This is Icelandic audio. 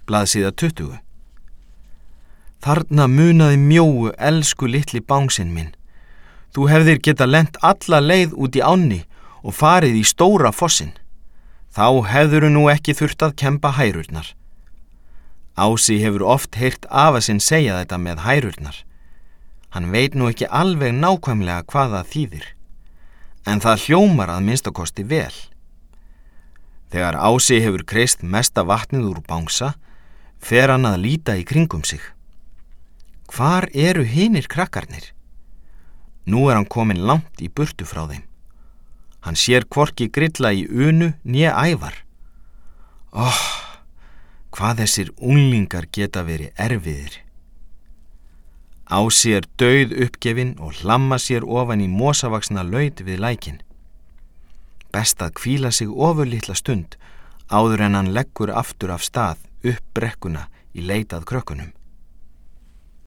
blaðsíða 20. Þarna munaði mjóu, elsku litli bánsinn minn. Þú hefðir geta lent alla leið út í ánni og farið í stóra fossinn. Þá hefðuru nú ekki þurft að kemba hærurnar. Ási hefur oft heyrt afa sinn segja þetta með hærurnar. Hann veit nú ekki alveg nákvæmlega hvað það þýðir, en það hljómar að minnstakosti vel. Þegar Ási hefur kreist mesta vatnið úr bangsa, fer hann að líta í kringum sig. Hvar eru hinir krakkarnir? Nú hann kominn langt í burtu frá þeim. Hann sér hvorki Grilla í Unu né Ævar. Hvað þessir unglingar geta verið erfiðir. Ási dauð uppgefinn og hlamma sér ofan í mosavaxna laut við lækinn. Best að hvíla sig ofurlitla stund áður en hann leggur aftur af stað upp brekkuna í leit að krökkunum.